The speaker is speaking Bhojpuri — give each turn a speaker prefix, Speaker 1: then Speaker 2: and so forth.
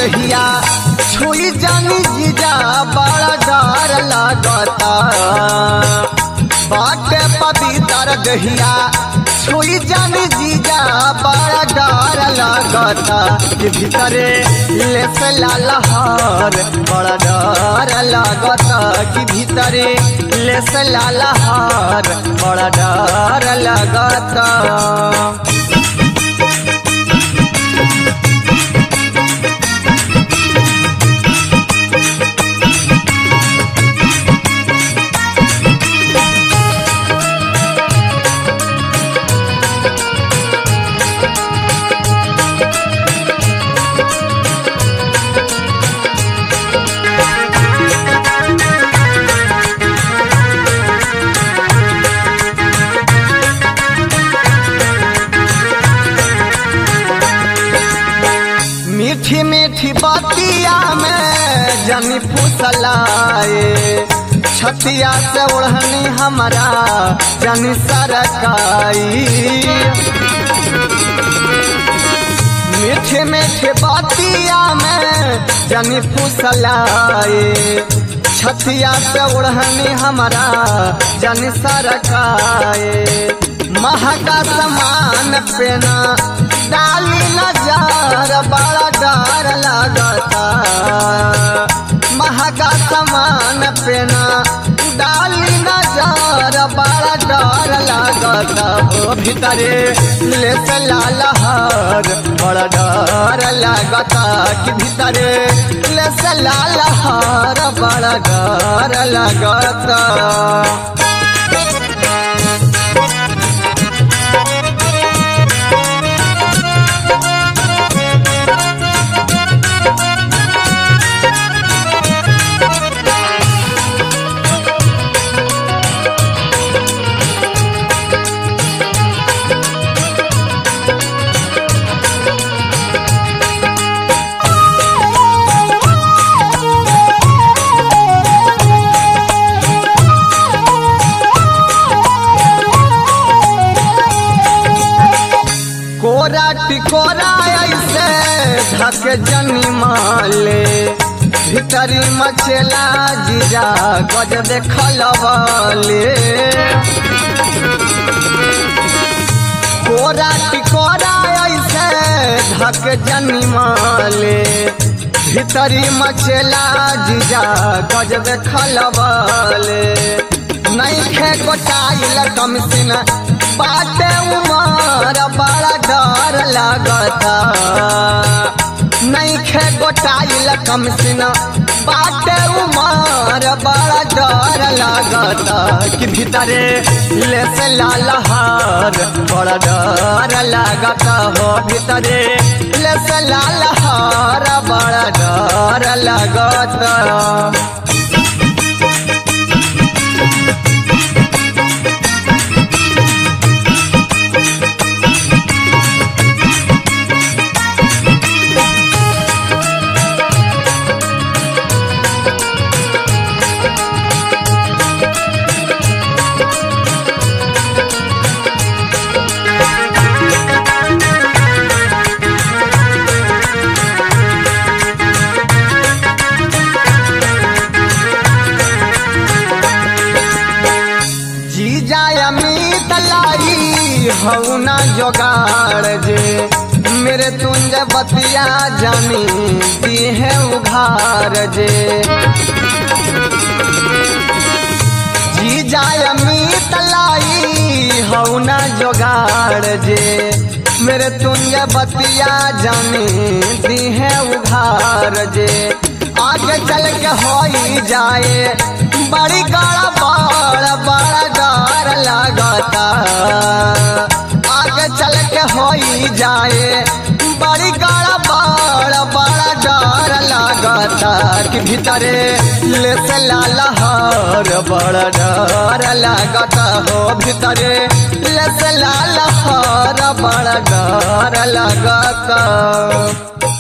Speaker 1: दहिया छुई जानी जीजा बड़ा डर लगता बाटे पवित्र दहिया छुई जानी जीजा बड़ा डर लगता कि भीतरे ले से लालहर बड़ा डर लगता कि भीतरे ले से लालहर बड़ा डर लगता। मीठी मीठी बातिया में जनी फुसलाए छतिया से ओढ़नी हमारा जनी सरकाई। मीठी मीठी बातिया में जनी फुसलाए छतिया से ओढ़नी हमारा जनी सरकाए। महका समान पेना डाली नजर बड़ा डर लगता महका समान पेना डाली नजर बड़ा डर लगता हो भीतरे ले से लालहर बड़ा डर लगता कि भीतरे ले से लालहर बड़ा डर लगता। कोरा टिकोरा ऐसे ढक जनी माले भीतरी मचेला जीजा गज देखलवाले। कोरा टिकोरा ऐसे ढक जनी माले भीतरी मचेला जीजा गज देखलवाले। नहीं खे गोटाइल कमसिन बाटे उमर बड़ा डर लगता नहीं खे गोटाइल कमसिन बाटे उमर बड़ा डर लगता कि भीतरे ले से लालहर बड़ा डर लगता हो भीतरे ले से लालहर बड़ा डर लगता। हऊ ना जोगाड़ जे मेरे तुंज बतिया जानी दी है उघार जे जी जाय मीत लाई हऊ ना जोगाड़ जे मेरे तुंज बतिया जानी दी है उघार जे आगे चल के होई जाए बड़ी गाड़ा बड़ा बड़ा डर लगता आगे चल के होई जाए बड़ी गाड़ा बड़ा बड़ा डर लगता कि भीतरे ले से लालहर बड़ा डर लगता हो भीतरे ले से लालहर बड़ा डर लगता।